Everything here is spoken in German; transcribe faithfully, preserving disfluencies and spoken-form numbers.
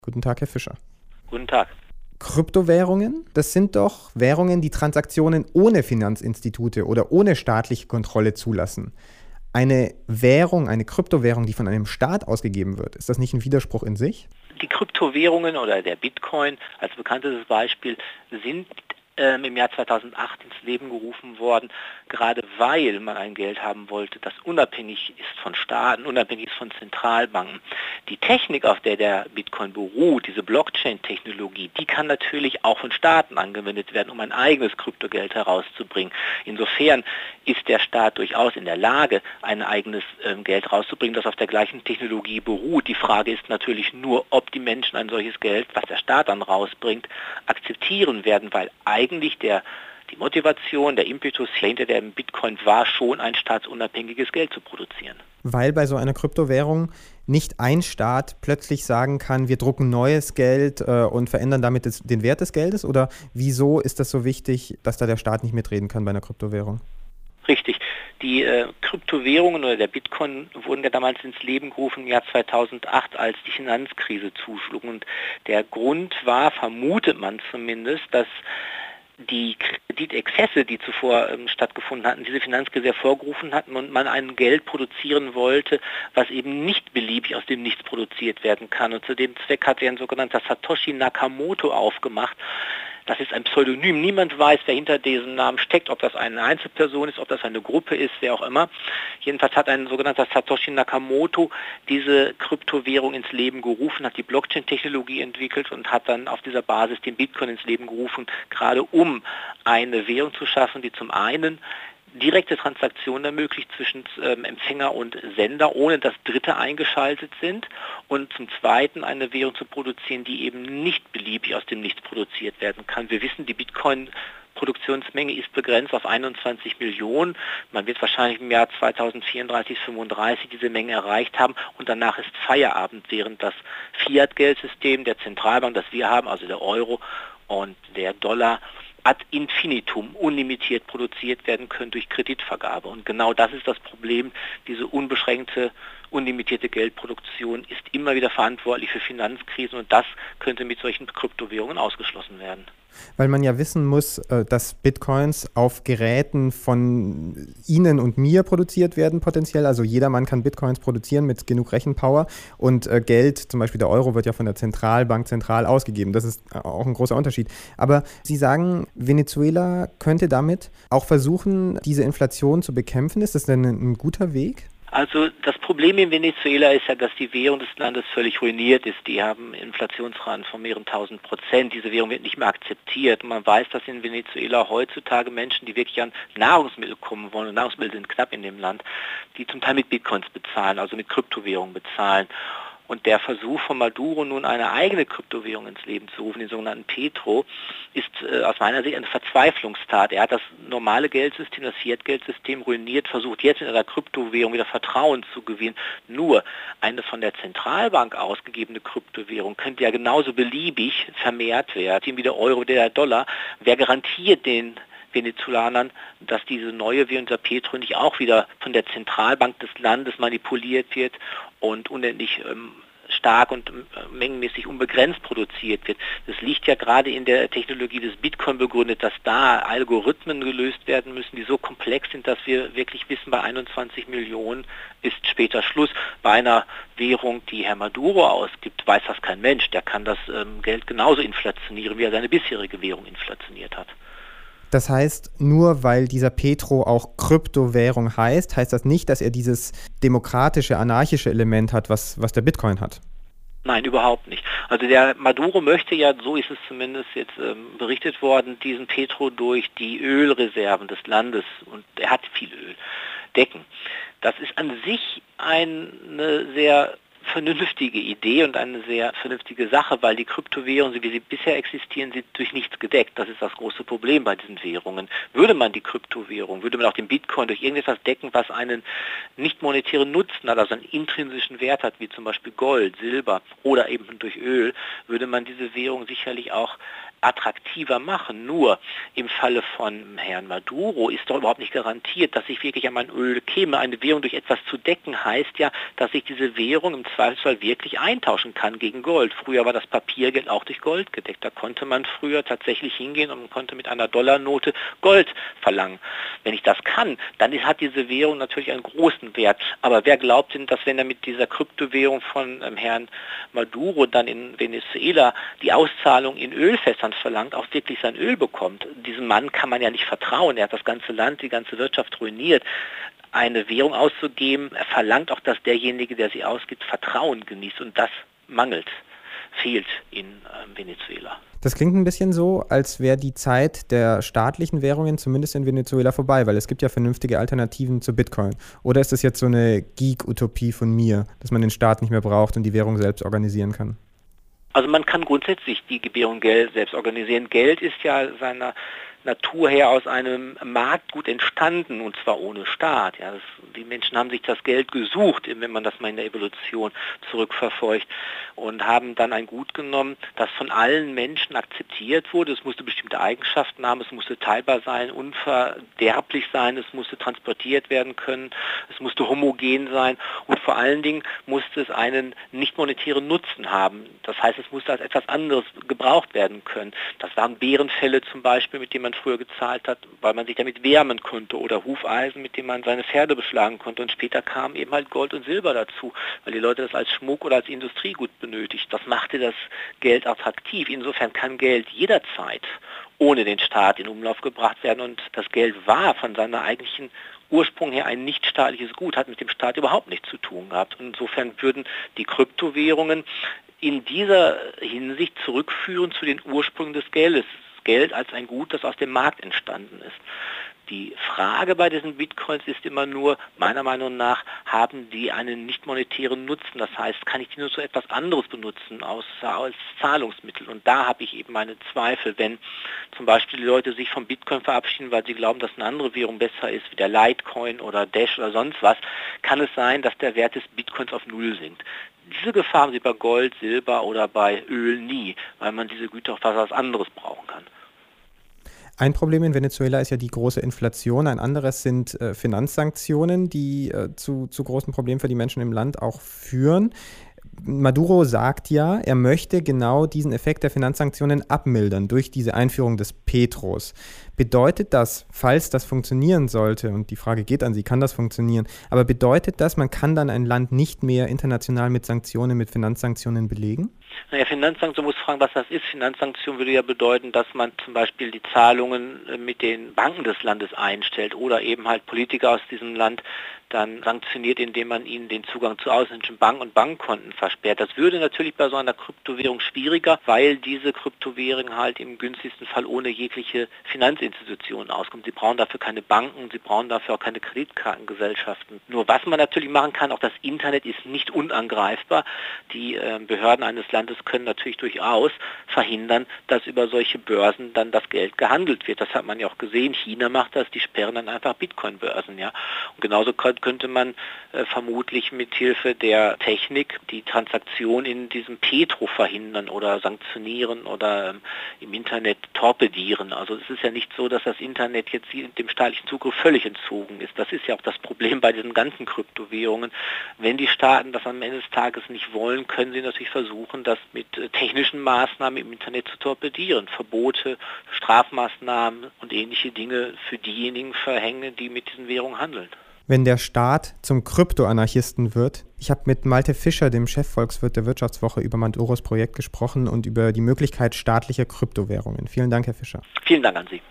Guten Tag, Herr Fischer. Guten Tag. Kryptowährungen, das sind doch Währungen, die Transaktionen ohne Finanzinstitute oder ohne staatliche Kontrolle zulassen. Eine Währung, eine Kryptowährung, die von einem Staat ausgegeben wird, ist das nicht ein Widerspruch in sich? Die Kryptowährungen oder der Bitcoin als bekanntes Beispiel sind ähm, im Jahr zweitausendacht ins Leben gerufen worden, gerade weil man ein Geld haben wollte, das unabhängig ist von Staaten, unabhängig ist von Zentralbanken. Die Technik, auf der der Bitcoin beruht, diese Blockchain-Technologie, die kann natürlich auch von Staaten angewendet werden, um ein eigenes Kryptogeld herauszubringen. Insofern ist der Staat durchaus in der Lage, ein eigenes ähm, Geld rauszubringen, das auf der gleichen Technologie beruht. Die Frage ist natürlich nur, ob die Menschen ein solches Geld, was der Staat dann rausbringt, akzeptieren werden, weil eigentlich der Die Motivation, der Impetus hinter dem Bitcoin war schon, ein staatsunabhängiges Geld zu produzieren. Weil bei so einer Kryptowährung nicht ein Staat plötzlich sagen kann, wir drucken neues Geld äh, und verändern damit das, den Wert des Geldes? Oder wieso ist das so wichtig, dass da der Staat nicht mitreden kann bei einer Kryptowährung? Richtig. Die äh, Kryptowährungen oder der Bitcoin wurden ja damals ins Leben gerufen im Jahr zweitausendacht, als die Finanzkrise zuschlug. Und der Grund war, vermutet man zumindest, dass die Kreditexzesse, die zuvor ähm, stattgefunden hatten, diese Finanzkrise hervorgerufen hatten und man ein Geld produzieren wollte, was eben nicht beliebig aus dem Nichts produziert werden kann. Und zu dem Zweck hat er ein sogenannter Satoshi Nakamoto aufgemacht. Das ist ein Pseudonym. Niemand weiß, wer hinter diesem Namen steckt, ob das eine Einzelperson ist, ob das eine Gruppe ist, wer auch immer. Jedenfalls hat ein sogenannter Satoshi Nakamoto diese Kryptowährung ins Leben gerufen, hat die Blockchain-Technologie entwickelt und hat dann auf dieser Basis den Bitcoin ins Leben gerufen, gerade um eine Währung zu schaffen, die zum einen direkte Transaktionen ermöglicht zwischen ähm, Empfänger und Sender, ohne dass Dritte eingeschaltet sind, und zum Zweiten eine Währung zu produzieren, die eben nicht beliebig aus dem Nichts produziert werden kann. Wir wissen, die Bitcoin-Produktionsmenge ist begrenzt auf einundzwanzig Millionen. Man wird wahrscheinlich im Jahr zweitausendvierunddreißig, fünfunddreißig diese Menge erreicht haben und danach ist Feierabend, während das Fiat-Geldsystem der Zentralbank, das wir haben, also der Euro und der Dollar, ad infinitum, unlimitiert produziert werden können durch Kreditvergabe. Und genau das ist das Problem. Diese unbeschränkte, unlimitierte Geldproduktion ist immer wieder verantwortlich für Finanzkrisen und das könnte mit solchen Kryptowährungen ausgeschlossen werden. Weil man ja wissen muss, dass Bitcoins auf Geräten von Ihnen und mir produziert werden potenziell. Also jedermann kann Bitcoins produzieren mit genug Rechenpower und Geld, zum Beispiel der Euro, wird ja von der Zentralbank zentral ausgegeben. Das ist auch ein großer Unterschied. Aber Sie sagen, Venezuela könnte damit auch versuchen, diese Inflation zu bekämpfen. Ist das denn ein guter Weg? Also das Problem in Venezuela ist ja, dass die Währung des Landes völlig ruiniert ist. Die haben Inflationsraten von mehreren tausend Prozent. Diese Währung wird nicht mehr akzeptiert. Und man weiß, dass in Venezuela heutzutage Menschen, die wirklich an Nahrungsmittel kommen wollen, und Nahrungsmittel sind knapp in dem Land, die zum Teil mit Bitcoins bezahlen, also mit Kryptowährungen bezahlen. Und der Versuch von Maduro, nun eine eigene Kryptowährung ins Leben zu rufen, den sogenannten Petro, ist äh, aus meiner Sicht eine Verzweiflungstat. Er hat das normale Geldsystem, das Fiat-Geldsystem ruiniert, versucht jetzt mit einer Kryptowährung wieder Vertrauen zu gewinnen. Nur eine von der Zentralbank ausgegebene Kryptowährung könnte ja genauso beliebig vermehrt werden, wie der Euro oder der Dollar. Wer garantiert den Venezolanern, dass diese neue Währung, der Petro, nicht auch wieder von der Zentralbank des Landes manipuliert wird und unendlich ähm, stark und äh, mengenmäßig unbegrenzt produziert wird. Das liegt ja gerade in der Technologie des Bitcoin begründet, dass da Algorithmen gelöst werden müssen, die so komplex sind, dass wir wirklich wissen, bei einundzwanzig Millionen ist später Schluss. Bei einer Währung, die Herr Maduro ausgibt, weiß das kein Mensch. Der kann das ähm, Geld genauso inflationieren, wie er seine bisherige Währung inflationiert hat. Das heißt, nur weil dieser Petro auch Kryptowährung heißt, heißt das nicht, dass er dieses demokratische, anarchische Element hat, was, was der Bitcoin hat? Nein, überhaupt nicht. Also der Maduro möchte ja, so ist es zumindest jetzt ähm, berichtet worden, diesen Petro durch die Ölreserven des Landes, und er hat viel Öl, decken. Das ist an sich eine sehr vernünftige Idee und eine sehr vernünftige Sache, weil die Kryptowährungen, so wie sie bisher existieren, sind durch nichts gedeckt. Das ist das große Problem bei diesen Währungen. Würde man die Kryptowährung, würde man auch den Bitcoin durch irgendetwas decken, was einen nicht monetären Nutzen hat, also einen intrinsischen Wert hat, wie zum Beispiel Gold, Silber oder eben durch Öl, würde man diese Währung sicherlich auch attraktiver machen. Nur im Falle von Herrn Maduro ist doch überhaupt nicht garantiert, dass ich wirklich an mein Öl käme. Eine Währung durch etwas zu decken heißt ja, dass ich diese Währung im Zweifelsfall wirklich eintauschen kann gegen Gold. Früher war das Papiergeld auch durch Gold gedeckt. Da konnte man früher tatsächlich hingehen und konnte mit einer Dollarnote Gold verlangen. Wenn ich das kann, dann hat diese Währung natürlich einen großen Wert. Aber wer glaubt denn, dass wenn er mit dieser Kryptowährung von ähm, Herrn Maduro dann in Venezuela die Auszahlung in Ölfässern verlangt, auch wirklich sein Öl bekommt? Diesem Mann kann man ja nicht vertrauen. Er hat das ganze Land, die ganze Wirtschaft ruiniert. Eine Währung auszugeben, er verlangt auch, dass derjenige, der sie ausgibt, Vertrauen genießt. Und das mangelt, fehlt in äh, Venezuela. Das klingt ein bisschen so, als wäre die Zeit der staatlichen Währungen zumindest in Venezuela vorbei, weil es gibt ja vernünftige Alternativen zu Bitcoin. Oder ist das jetzt so eine Geek-Utopie von mir, dass man den Staat nicht mehr braucht und die Währung selbst organisieren kann? Also man kann grundsätzlich die Währung Geld selbst organisieren. Geld ist ja seiner Natur her aus einem Marktgut entstanden, und zwar ohne Staat. Ja, das, die Menschen haben sich das Geld gesucht, wenn man das mal in der Evolution zurückverfolgt, und haben dann ein Gut genommen, das von allen Menschen akzeptiert wurde. Es musste bestimmte Eigenschaften haben, es musste teilbar sein, unverderblich sein, es musste transportiert werden können, es musste homogen sein und vor allen Dingen musste es einen nicht monetären Nutzen haben. Das heißt, es musste als etwas anderes gebraucht werden können. Das waren Bärenfelle zum Beispiel, mit denen man früher gezahlt hat, weil man sich damit wärmen konnte, oder Hufeisen, mit dem man seine Pferde beschlagen konnte. Und später kam eben halt Gold und Silber dazu, weil die Leute das als Schmuck oder als Industriegut benötigt. Das machte das Geld attraktiv. Insofern kann Geld jederzeit ohne den Staat in Umlauf gebracht werden, und das Geld war von seiner eigentlichen Ursprung her ein nichtstaatliches Gut, hat mit dem Staat überhaupt nichts zu tun gehabt. Und insofern würden die Kryptowährungen in dieser Hinsicht zurückführen zu den Ursprüngen des Geldes. Geld als ein Gut, das aus dem Markt entstanden ist. Die Frage bei diesen Bitcoins ist immer nur, meiner Meinung nach, haben die einen nicht monetären Nutzen? Das heißt, kann ich die nur zu etwas anderes benutzen, außer als Zahlungsmittel? Und da habe ich eben meine Zweifel. Wenn zum Beispiel die Leute sich vom Bitcoin verabschieden, weil sie glauben, dass eine andere Währung besser ist, wie der Litecoin oder Dash oder sonst was, kann es sein, dass der Wert des Bitcoins auf Null sinkt. Diese Gefahr haben Sie bei Gold, Silber oder bei Öl nie, weil man diese Güter auf was anderes brauchen kann. Ein Problem in Venezuela ist ja die große Inflation. Ein anderes sind äh, Finanzsanktionen, die äh, zu, zu großen Problemen für die Menschen im Land auch führen. Maduro sagt ja, er möchte genau diesen Effekt der Finanzsanktionen abmildern durch diese Einführung des Petros. Bedeutet das, falls das funktionieren sollte, und die Frage geht an Sie, kann das funktionieren, aber bedeutet das, man kann dann ein Land nicht mehr international mit Sanktionen, mit Finanzsanktionen belegen? Naja, Finanzsanktion muss fragen, was das ist. Finanzsanktion würde ja bedeuten, dass man zum Beispiel die Zahlungen mit den Banken des Landes einstellt oder eben halt Politiker aus diesem Land dann sanktioniert, indem man ihnen den Zugang zu ausländischen Banken und Bankkonten versperrt. Das würde natürlich bei so einer Kryptowährung schwieriger, weil diese Kryptowährung halt im günstigsten Fall ohne jegliche Finanzinstitutionen auskommt. Sie brauchen dafür keine Banken, sie brauchen dafür auch keine Kreditkartengesellschaften. Nur was man natürlich machen kann, auch das Internet ist nicht unangreifbar. Die äh, Behörden eines Landes können natürlich durchaus verhindern, dass über solche Börsen dann das Geld gehandelt wird. Das hat man ja auch gesehen. China macht das, die sperren dann einfach Bitcoin-Börsen. Ja? Und genauso könnte man äh, vermutlich mit Hilfe der Technik die Transaktion in diesem Petro verhindern oder sanktionieren oder ähm, im Internet torpedieren. Also es ist ja nicht so, dass das Internet jetzt dem staatlichen Zugriff völlig entzogen ist. Das ist ja auch das Problem bei diesen ganzen Kryptowährungen. Wenn die Staaten das am Ende des Tages nicht wollen, können sie natürlich versuchen, das mit äh, technischen Maßnahmen im Internet zu torpedieren. Verbote, Strafmaßnahmen und ähnliche Dinge für diejenigen verhängen, die mit diesen Währungen handeln. Wenn der Staat zum Kryptoanarchisten wird. Ich habe mit Malte Fischer, dem Chefvolkswirt der Wirtschaftswoche, über Maduros Projekt gesprochen und über die Möglichkeit staatlicher Kryptowährungen. Vielen Dank, Herr Fischer. Vielen Dank an Sie.